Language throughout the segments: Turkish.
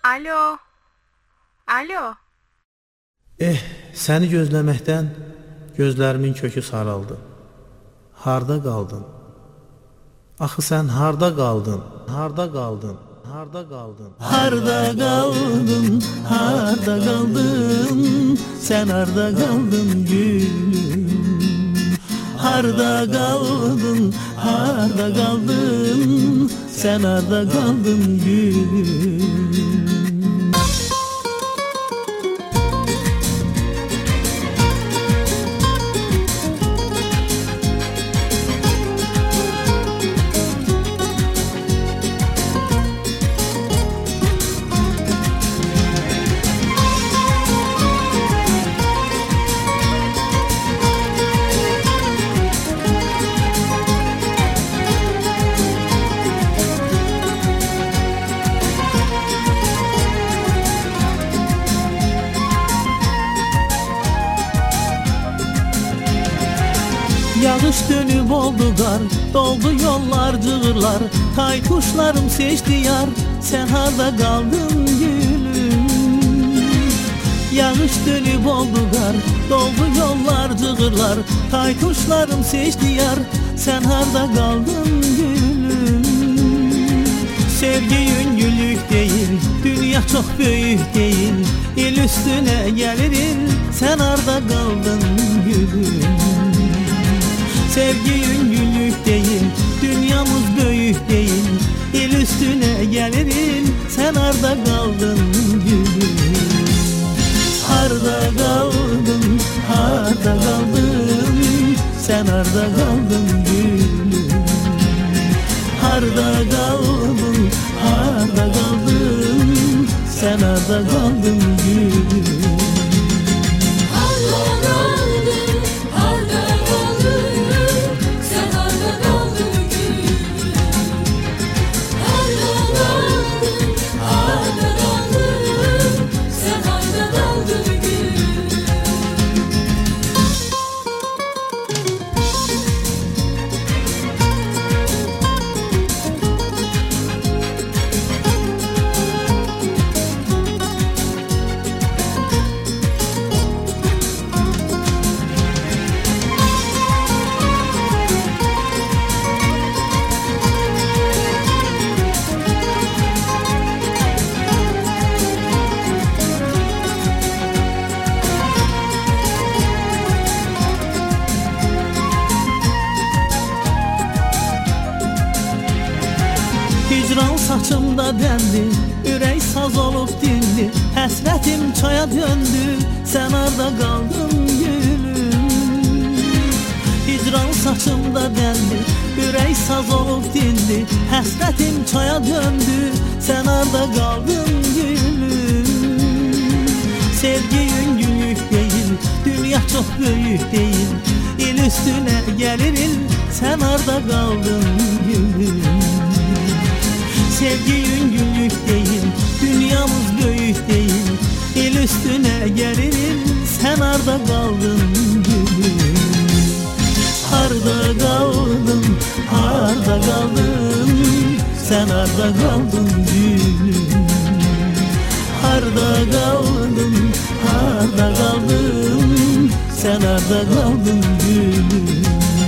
Alo. Alo. Səni gözləməkdən gözlərimin kökü saraldı. Harda qaldın? Axı sən harda qaldın? Harda qaldın? Harda qaldın? Harda qaldın? Harda qaldın? Sən harda qaldın gülüm? Harda qaldın? Harda qaldın? Sən harda qaldın gülüm? Yağış dönüp oldu qar, doldu yollar, cığırlar, tay kuşlarım seçti yar, sen harda qaldın gülüm? Yağış dönüp oldu qar, doldu yollar, cığırlar, tay kuşlarım seçti yar, sen harda qaldın gülüm? Sevgi yüngüllük değil, dünya çok büyük değil, el üstüne gelirim, sen harda qaldın gülüm? Sevgi yüngüllük değil, dünyamız büyük değil, el üstüne gelirim, sen harda kaldın gülüm? Harda kaldın, harda kaldın, sen harda kaldın gülüm? Harda kaldın, harda kaldın, sen harda kaldın gülüm? Hicran saçımda dəndi, ürək saz olub dindi, həsrətim çaya döndü, sən harda qaldın gülüm? Hicran saçımda dəndi, ürək saz olub dindi, həsrətim çaya döndü, sən harda qaldın gülüm? Sevgi yüngüllük değil, dünya çok büyük değil, el üstüne gelirim, sen harda qaldın gülüm? Sevgi yüngüllük değil, dünyamız büyük değil, el üstüne gelirim, sen harda kaldın gülüm? Harda kaldın, harda kaldın, sen harda kaldın gülüm? Harda kaldın, harda kaldın, sen harda kaldın gülüm?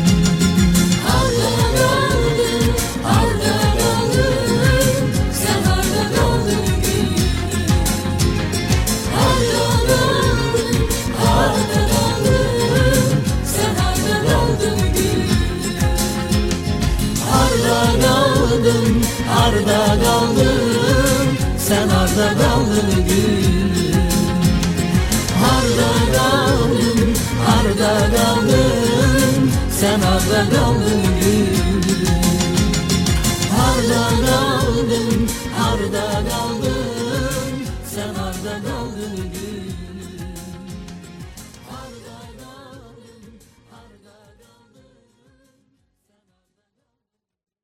Harda kaldın, sen harda kaldın gülüm? Harda kaldın, harda kaldın, sen harda kaldın gülüm? Harda kaldın, harda